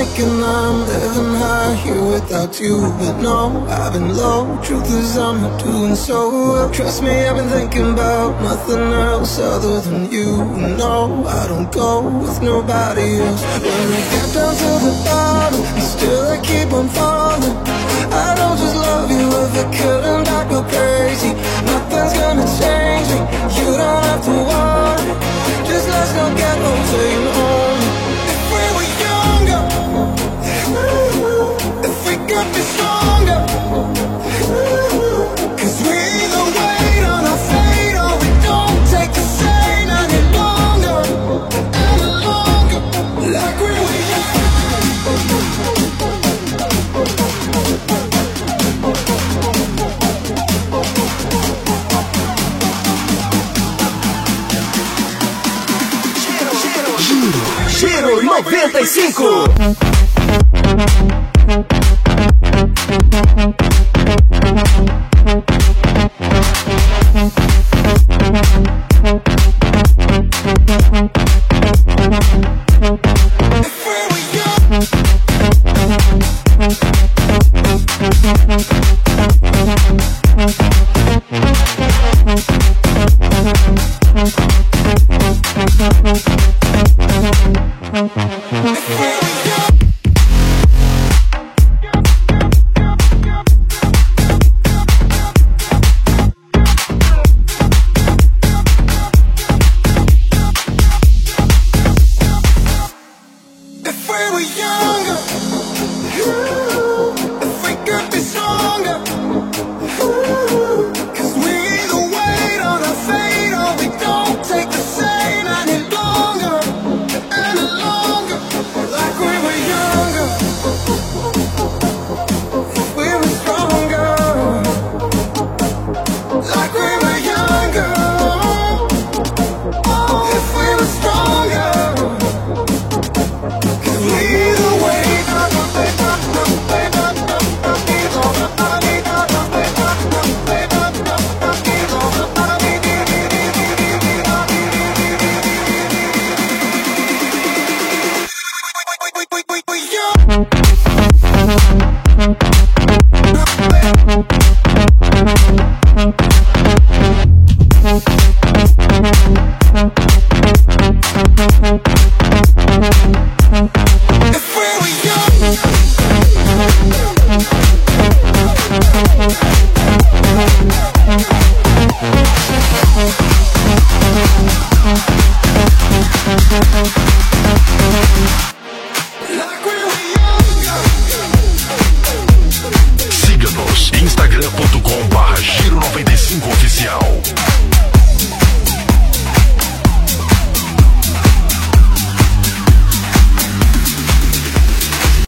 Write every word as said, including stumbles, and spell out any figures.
thinking I'm living high here without you, but no, I've been low. Truth is I'm not doing so well. Trust me, I've been thinking about nothing else other than you. No, I don't go with nobody else. When I get down to the bottom, and still I keep on falling. I don't just love you, if it couldn't I go crazy. Nothing's gonna change me, you don't have to worry. Just let's not get old till you own me. If we were younger, if we could be stronger, cause we either wait on our fate or we don't take the same any longer, any longer, like we were young. Giro noventa e cinco. If we were younger,